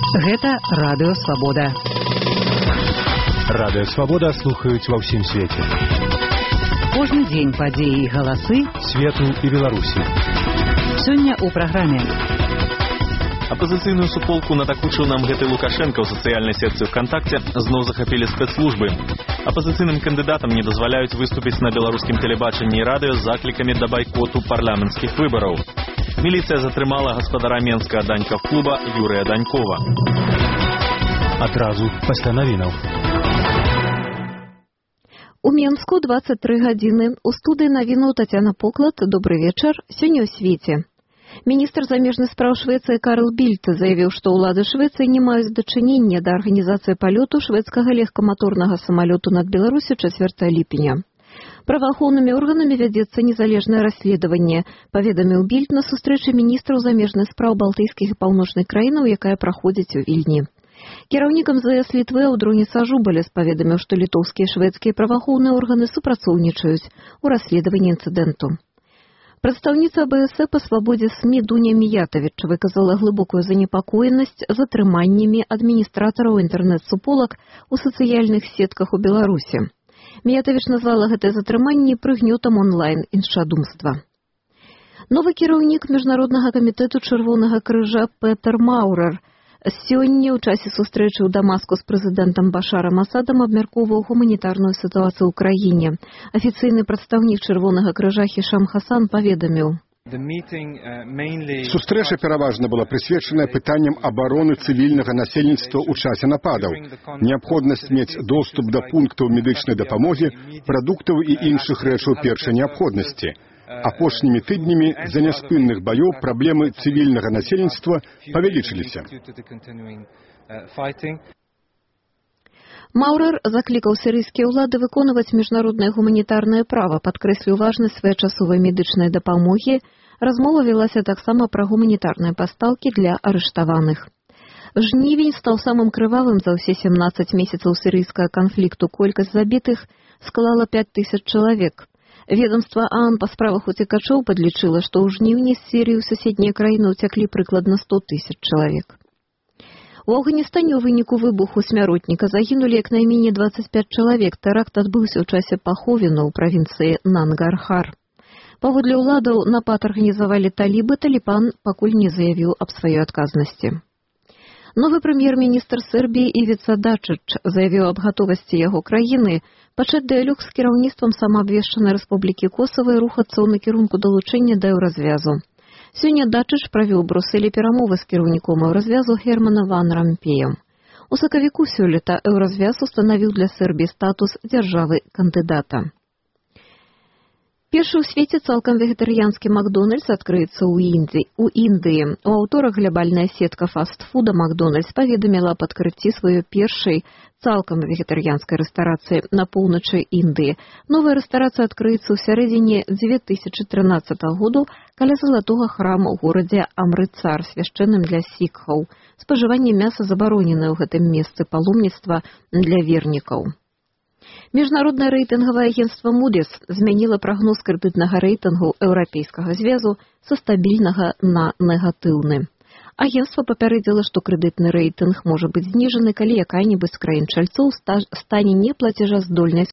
Гэта Радыё Свабода. Радыё Свабода слухаюць ва ўсім свеце. Кожны дзень падзеі і галасы свету і Беларусі. Сёння ў праграме. Апозіцыйную суполку надакучыў нам гэты Лукашенко ў сацыяльнай сетцы ВКонтакте, зноў захапілі спецслужбы. Апозіцыйным кандыдатам не дазваляюць выступіць на беларускім тэлебачанні і радыё з заклікамі да байкоту парламенцкіх выбараў. Міліцыя затрымала гаспадара менскага Данькав-клуба Юрыя Данькова. Адразу пасля навінаў. У Менску 23 гадзіны. У студыі навінаў Тацяна Поклад. Добрый вечар. Сёння ў свеце. Міністр замежных спраў Швецыі Карл Більд заявіў, што ўлады Швецыі не маюць дачынення да арганізацыі палёту шведскага легкаматорнага самалёту над Беларусю 4 ліпеня. Праваахоўнымі органамі вядзецца незалежнае расследаванне, паведаміў Більд на сустрэчы міністраў замежных спраў балтыйскіх і паўночных краінаў, якая праходзіць у Вільні. Кіраўнік МЗС Літвы Аўдруніс Ажубалес паведаміў, што літоўскія і шведскія праваахоўныя органы супрацоўнічаюць у расследаванні інцыдэнту. Прадстаўніца АБС па свабодзе СМІ Дуня Міятавіч выказала глыбокую занепакоенасць затрыманнямі адміністратараў інтэрнэт-суполак у сацыяльных сетках у Беларусі. Міятавіч назвала гэтае затрыманне прыгнётам онлайн-іншадумства. Новы кіраўнік Міжнароднага камітэту Чырвонага крыжа Петер Маурер сёння ў часе сустрэчы ў Дамаску з прэзідэнтам Башарам Асадам абмяркоўваў гуманітарную сітуацыю ў краіне. Афіцыйны прадстаўнік Чырвонага крыжа Хішам Хасан паведаміў. Сустрэча пераважна была прысвечаная пытанням абароны цывільнага насельніцтва ў часе нападаў, неабходнасць мець доступ да пунктаў медычнай дапамогі, прадуктаў і іншых рэчаў першай неабходнасці. Апошнімі тыднямі з-за няспынных баёў праблемы цывільнага насельніцтва павялічыліся. Маурер заклікаў сірыйскія ўлады выконваць міжнароднае гуманітарнае права, падкрэсліў важнасць своечасовай медычнай дапамогі. Размова вялася таксама пра гуманітарныя пастаўкі для арыштаваных. Жнівень стаў самым крывавым за ўсе 17 месяцаў сірыйскага канфлікту. Колькасць забітых склала 5000 чалавек. Ведомства ААН па справах уцекачоў падлічыла, што ў жніўні з Сірыі ў суседнія краіны ўцяклі прыкладна 100 000 чалавек. У Афганістане ў выніку выбуху смяротніка загінулі як найменей 25 чалавек. Тэракт адбыўся ў часе паховіну ў правінцыі Нангархар. Паводле ўладаў напад арганізавалі талібы, Талібан пакуль не заявіў аб сваёй адказнасці. Новы прэм'ер-міністр Сербіі Івіца Дачыч заявіў аб гатовасці яго краіны пачаць дыялог з кіраўніцтвам самаабвешчанай Рэспублікі Косава і рухацца ў накірунку далучэння да еўразвязу. Сёння Дачыч правёў у Брусэлі перамовы з кіраўніком еўразвязу Германа ван Рампеем. У сакавіку сёлета еўразвяз устанавіў для Сербіі статус дзяржавы-кандыдата. Першы ў свеце цалкам вегетарыянскі Макдональдс адкрыецца ў Індыі. У аўторак глябальная сетка фаст-фуда Макдональдс паведаміла аб адкрыцці сваёй першай цалкам вегетарыянскай рэстарацыі на поўначы Індыі. Новая рэстарацыя адкрыецца ў сярэдзіне 2013 году каля залатога храма ў горадзе Амрыцар, свяшчэнным для сікхаў. Спажыванне мяса забароненае ў гэтым месцы паломніцтва для вернікаў. Міжнароднае рэйтынгавае агенцтва Moody's змяніла прагноз крэдытнага рэйтынгу Еўрапейскага звязу са стабільнага на негатыўны. Агенцтва папярэдзіла, што крэдытны рэйтынг можа быць зніжаны, калі якая-небудзь з краін-чальцоў стане неплацежаздольнай з